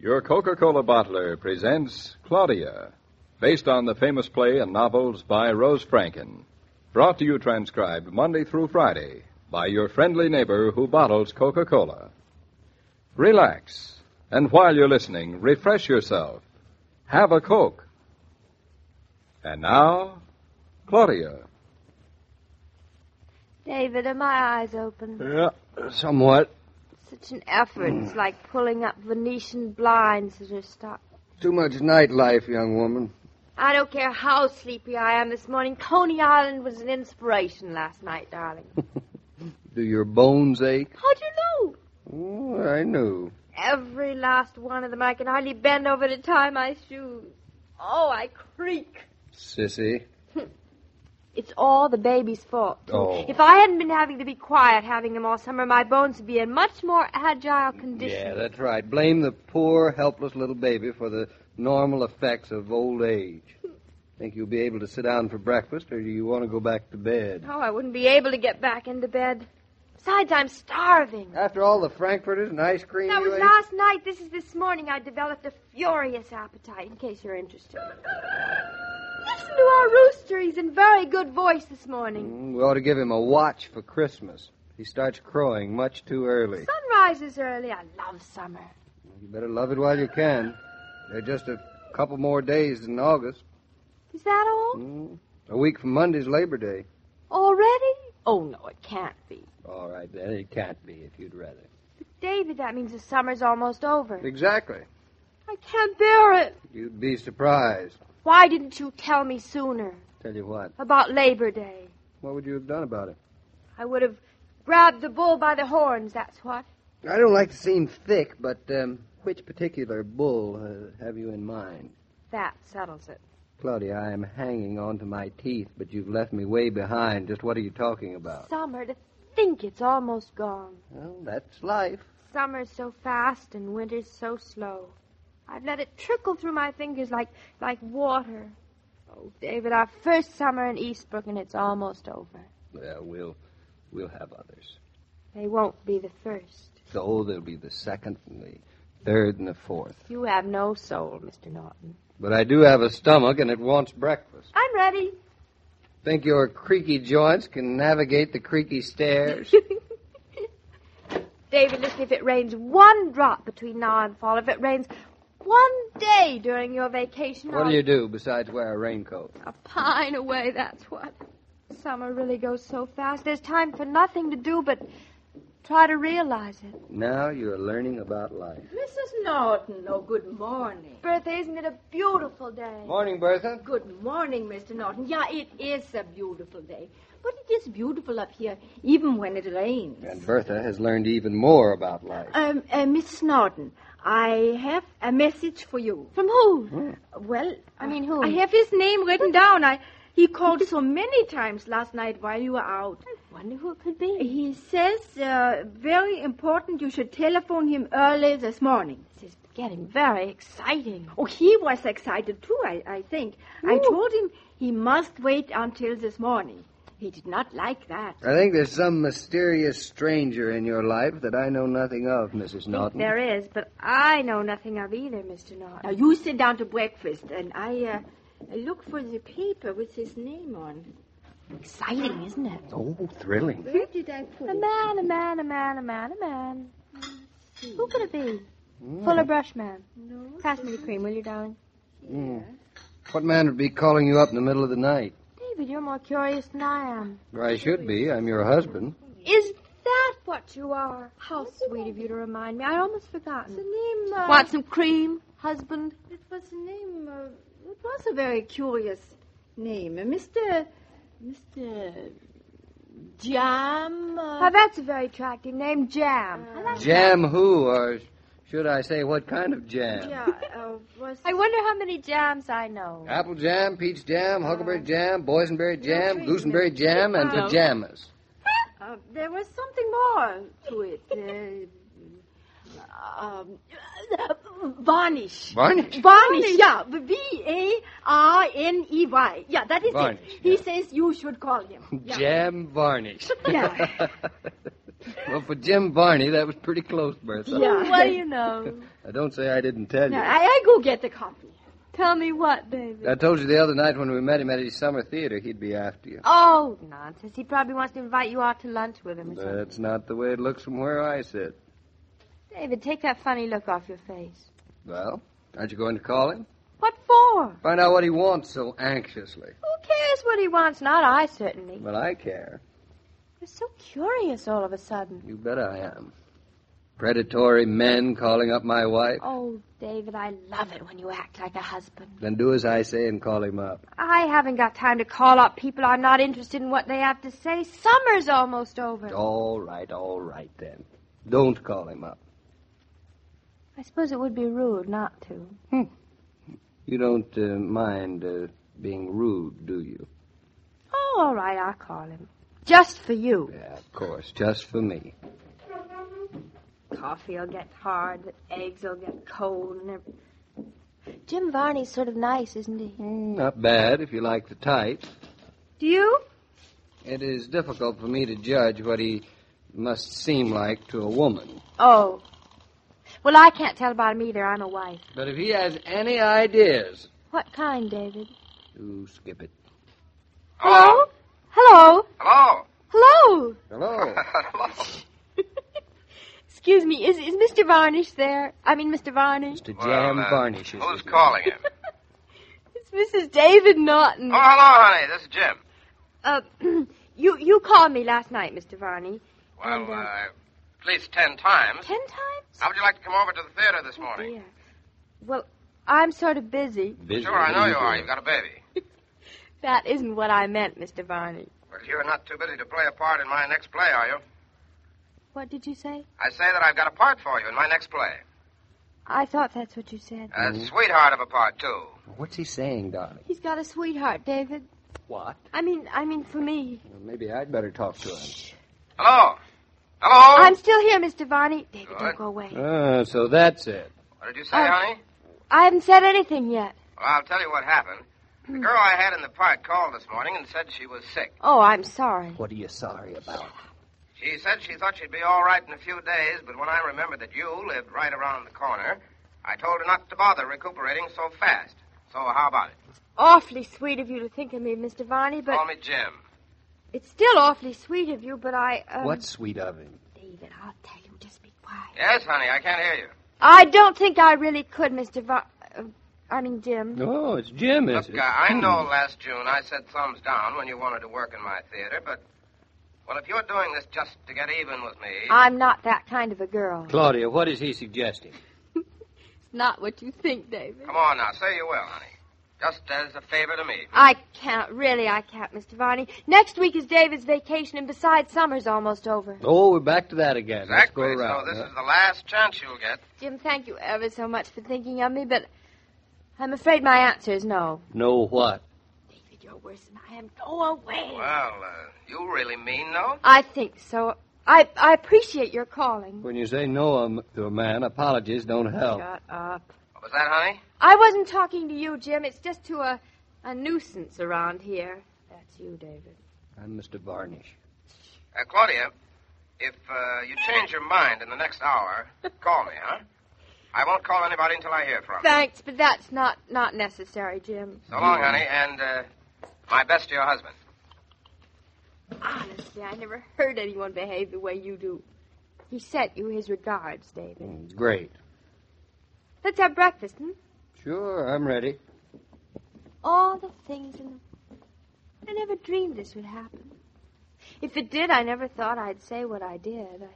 Your Coca-Cola bottler presents Claudia, based on the famous play and novels by Rose Franken. Brought to you transcribed Monday through Friday by your friendly neighbor who bottles Coca-Cola. Relax, and while you're listening, refresh yourself. Have a Coke. And now, Claudia. David, are my eyes open? Yeah, somewhat. Such an effort. It's like pulling up Venetian blinds that are stuck. Too much nightlife, young woman. I don't care how sleepy I am this morning. Coney Island was an inspiration last night, darling. Do your bones ache? How'd you know? Oh, I knew. Every last one of them. I can hardly bend over to tie my shoes. Oh, I creak. Sissy. It's all the baby's fault, too. Oh. If I hadn't been having to be quiet having him all summer, my bones would be in much more agile condition. Yeah, that's right. Blame the poor, helpless little baby for the normal effects of old age. Think you'll be able to sit down for breakfast, or do you want to go back to bed? Oh, I wouldn't be able to get back into bed. Besides, I'm starving. After all the frankfurters and ice cream That you was ate? last night. This is this morning. I developed a furious appetite, in case you're interested. Listen to our rooster. He's in very good voice this morning. We ought to give him a watch for Christmas. He starts crowing much too early. Sun rises early. I love summer. You better love it while you can. There are just a couple more days in August. Is that all? A week from Monday's Labor Day. Already? Oh, no, it can't be. All right, then. It can't be if you'd rather. But, David, that means the summer's almost over. Exactly. I can't bear it. You'd be surprised. Why didn't you tell me sooner? Tell you what. About Labor Day. What would you have done about it? I would have grabbed the bull by the horns, that's what. I don't like to seem thick, but which particular bull have you in mind? That settles it. Claudia, I am hanging on to my teeth, but you've left me way behind. Just what are you talking about? Summer, to think it's almost gone. Well, that's life. Summer's so fast and winter's so slow. I've let it trickle through my fingers like water. Oh, David, our first summer in Eastbrook, and it's almost over. Well, we'll have others. They won't be the first. So there'll be the second and the third and the fourth. You have no soul, Mr. Norton. But I do have a stomach, and it wants breakfast. I'm ready. Think your creaky joints can navigate the creaky stairs? David, listen, if it rains one drop between now and fall, if it rains one day during your vacation... What'll you do besides wear a raincoat? A pine away, that's what. Summer really goes so fast. There's time for nothing to do but try to realize it. Now you're learning about life. Mrs. Norton, good morning. Bertha, isn't it a beautiful day? Morning, Bertha. Good morning, Mr. Norton. Yeah, it is a beautiful day. But it is beautiful up here, even when it rains. And Bertha has learned even more about life. Mrs. Norton, I have a message for you. From who? Well, who? I have his name written down. He called so many times last night while you were out. I wonder who it could be. He says, very important, you should telephone him early this morning. This is getting very exciting. Oh, he was excited too, I think. Ooh. I told him he must wait until this morning. He did not like that. I think there's some mysterious stranger in your life that I know nothing of, Mrs. Norton. There is, but I know nothing of either, Mr. Norton. Now, you sit down to breakfast, and I look for the paper with his name on. Exciting, isn't it? Oh, thrilling. Where did I put it? A man. Who could it be? Fuller Brush Man. No. Pass me the cream, will you, darling? Yeah. What man would be calling you up in the middle of the night? David, you're more curious than I am. Or I should be. I'm your husband. Is that what you are? How sweet of you to remind me. I'd almost forgotten. The name, Want some cream, husband? It was the name, it was a very curious name. Mr. Jam. Oh, that's a very attractive name, Jam. Jam who? Or should I say what kind of jam? Yeah, I wonder how many jams I know. Apple jam, peach jam, huckleberry jam, boysenberry jam, gooseberry jam, and pajamas. There was something more to it. Varnish. Varnish? Varnish, yeah. Varney. Yeah, that is Varnish, it. He says you should call him. Yeah. Jam varnish. Yeah. Well, for Jim Varney, that was pretty close, Bertha. Yeah. What do you know? Don't say I didn't tell you. Now, I go get the coffee. Tell me what, David? I told you the other night when we met him at his summer theater, he'd be after you. Oh, nonsense. He probably wants to invite you out to lunch with him or something. That's not the way it looks from where I sit. David, take that funny look off your face. Well, aren't you going to call him? What for? Find out what he wants so anxiously. Who cares what he wants? Not I, certainly. Well, I care. You're so curious all of a sudden. You bet I am. Predatory men calling up my wife. Oh, David, I love it when you act like a husband. Then do as I say and call him up. I haven't got time to call up people I'm not interested in what they have to say. Summer's almost over. All right then. Don't call him up. I suppose it would be rude not to. You don't mind being rude, do you? Oh, all right, I'll call him. Just for you. Yeah, of course. Just for me. Coffee will get hard, the eggs will get cold, and everything. Jim Varney's sort of nice, isn't he? Not bad if you like the type. Do you? It is difficult for me to judge what he must seem like to a woman. Oh. Well, I can't tell about him either. I'm a wife. But if he has any ideas... What kind, David? You skip it. Hello? Hello? Hello. Hello? Hello. Hello. Excuse me, is Mr. Varnish there? I mean, Mr. Varnish. Mr. Jam Varnish is Who's his calling him? It's Mrs. David Norton. Oh, hello, honey. This is Jim. You called me last night, Mr. Varney. Well, And, at least 10 times. 10 times? How would you like to come over to the theater this morning? Dear. Well, I'm sort of busy. Busy. Sure, I know you are. You've got a baby. That isn't what I meant, Mr. Varney. Well, you're not too busy to play a part in my next play, are you? What did you say? I say that I've got a part for you in my next play. I thought that's what you said. A sweetheart of a part, too. What's he saying, darling? He's got a sweetheart, David. What? I mean, for me. Well, maybe I'd better talk to him. Hello? Hello? I'm still here, Mr. Varney. David, Good. don't go away. So that's it. What did you say, honey? I haven't said anything yet. Well, I'll tell you what happened. The girl I had in the part called this morning and said she was sick. Oh, I'm sorry. What are you sorry about? She said she thought she'd be all right in a few days, but when I remembered that you lived right around the corner, I told her not to bother recuperating so fast. So how about it? Awfully sweet of you to think of me, Mr. Varney, but Call me Jim. it's still awfully sweet of you, but I... What's sweet of him? David, I'll tell you. Just be quiet. Yes, honey, I can't hear you. I don't think I really could, Jim. Oh, it's Jim, is Look, it? I know last June I said thumbs down when you wanted to work in my theater, but... Well, if you're doing this just to get even with me... I'm not that kind of a girl. Claudia, what is he suggesting? It's not what you think, David. Come on now, say you will, honey. Just as a favor to me. I can't, Mr. Varney. Next week is David's vacation, and besides, summer's almost over. Oh, we're back to that again. Let's go Exactly, around. so this is the last chance you'll get. Jim, thank you ever so much for thinking of me, but I'm afraid my answer is no. No what? David, you're worse than I am. Go away. Well, you really mean no? I think so. I appreciate your calling. When you say no to a man, apologies don't help. Shut up. What was that, honey? I wasn't talking to you, Jim. It's just to a nuisance around here. That's you, David. I'm Mr. Varnish. Claudia, if you change your mind in the next hour, call me, huh? I won't call anybody until I hear from you. Thanks, but that's not necessary, Jim. So long, honey, and my best to your husband. Honestly, I never heard anyone behave the way you do. He sent you his regards, David. Great. Let's have breakfast, Sure, I'm ready. All the things I never dreamed this would happen. If it did, I never thought I'd say what I did.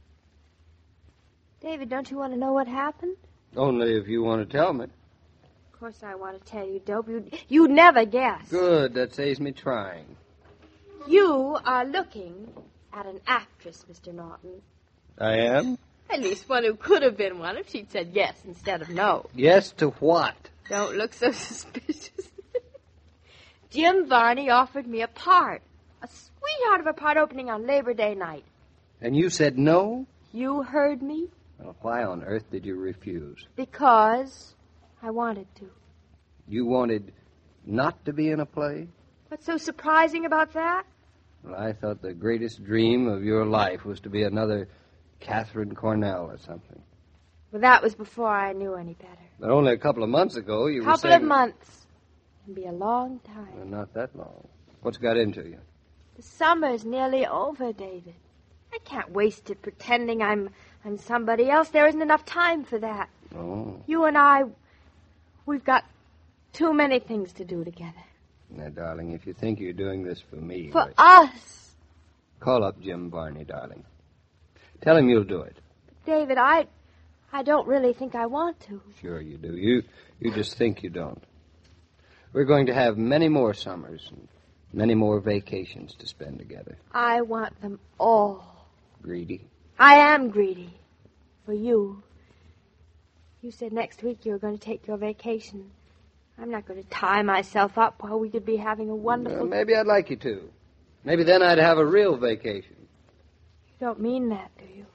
David, don't you want to know what happened? Only if you want to tell me. Of course I want to tell you, Dope. You'd never guess. Good, that saves me trying. You are looking at an actress, Mr. Norton. I am? At least one who could have been one if she'd said yes instead of no. Yes to what? Don't look so suspicious. Jim Varney offered me a part. A sweetheart of a part opening on Labor Day night. And you said no? You heard me? Well, why on earth did you refuse? Because I wanted to. You wanted not to be in a play? What's so surprising about that? Well, I thought the greatest dream of your life was to be another Catherine Cornell or something. Well, that was before I knew any better. But only a couple of months ago you were Couple saying... of months. Can be a long time. Well, not that long. What's got into you? The summer's nearly over, David. I can't waste it pretending I'm somebody else. There isn't enough time for that. Oh. You and I, we've got too many things to do together. Now, darling, if you think you're doing this for me... For us. Call up Jim Varney, darling. Tell him you'll do it. David, I don't really think I want to. Sure you do. You just think you don't. We're going to have many more summers and many more vacations to spend together. I want them all. Greedy? I am greedy. For you. You said next week you were going to take your vacation. I'm not going to tie myself up while we could be having a wonderful... Well, maybe I'd like you to. Maybe then I'd have a real vacation. You don't mean that, do you?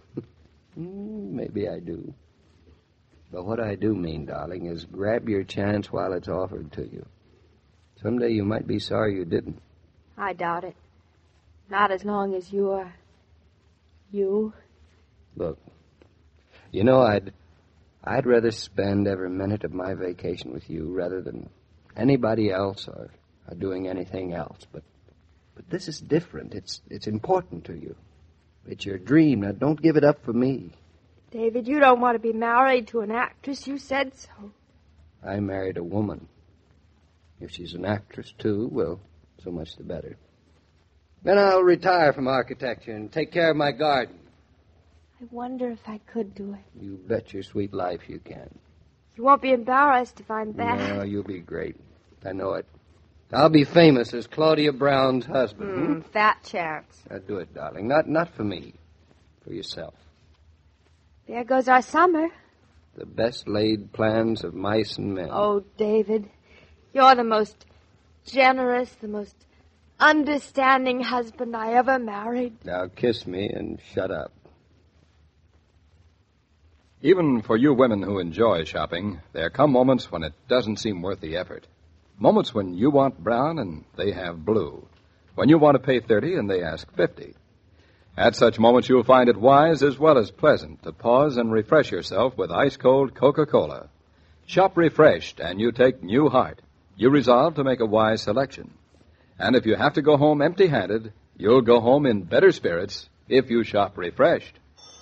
Maybe I do. But what I do mean, darling, is grab your chance while it's offered to you. Someday you might be sorry you didn't. I doubt it. Not as long as you're... you. Look, you know, I'd rather spend every minute of my vacation with you rather than anybody else or doing anything else. But this is different. It's important to you. It's your dream. Now, don't give it up for me. David, you don't want to be married to an actress. You said so. I married a woman. If she's an actress, too, well, so much the better. Then I'll retire from architecture and take care of my garden. I wonder if I could do it. You bet your sweet life you can. You won't be embarrassed if I'm bad. No, you'll be great. I know it. I'll be famous as Claudia Brown's husband. Fat chance. Now, do it, darling. Not for me. For yourself. There goes our summer. The best laid plans of mice and men. Oh, David, you're the most generous, the most understanding husband I ever married. Now kiss me and shut up. Even for you women who enjoy shopping, there come moments when it doesn't seem worth the effort. Moments when you want brown and they have blue. When you want to pay $30 and they ask $50. At such moments, you'll find it wise as well as pleasant to pause and refresh yourself with ice-cold Coca-Cola. Shop refreshed and you take new heart. You resolve to make a wise selection. And if you have to go home empty-handed, you'll go home in better spirits if you shop refreshed.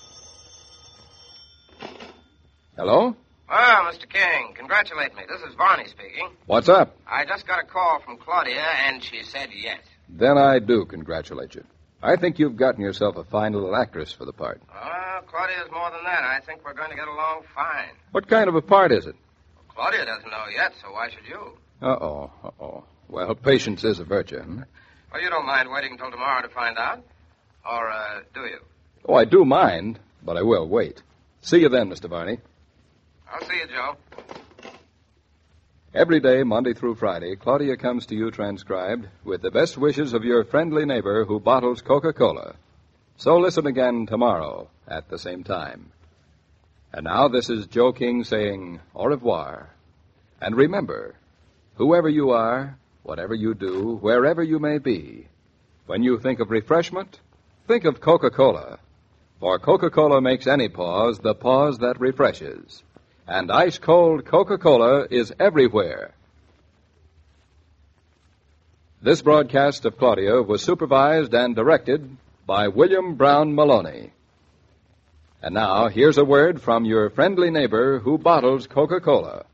Hello? Well, Mr. King, congratulate me. This is Varney speaking. What's up? I just got a call from Claudia, and she said yes. Then I do congratulate you. I think you've gotten yourself a fine little actress for the part. Claudia's more than that. I think we're going to get along fine. What kind of a part is it? Well, Claudia doesn't know yet, so why should you? Uh-oh. Well, patience is a virtue. Well, you don't mind waiting until tomorrow to find out? Or, do you? Oh, I do mind, but I will wait. See you then, Mr. Varney. I'll see you, Joe. Every day, Monday through Friday, Claudia comes to you transcribed with the best wishes of your friendly neighbor who bottles Coca-Cola. So listen again tomorrow at the same time. And now this is Joe King saying au revoir. And remember, whoever you are, whatever you do, wherever you may be, when you think of refreshment, think of Coca-Cola. For Coca-Cola makes any pause the pause that refreshes. And ice-cold Coca-Cola is everywhere. This broadcast of Claudia was supervised and directed by William Brown Maloney. And now, here's a word from your friendly neighbor who bottles Coca-Cola.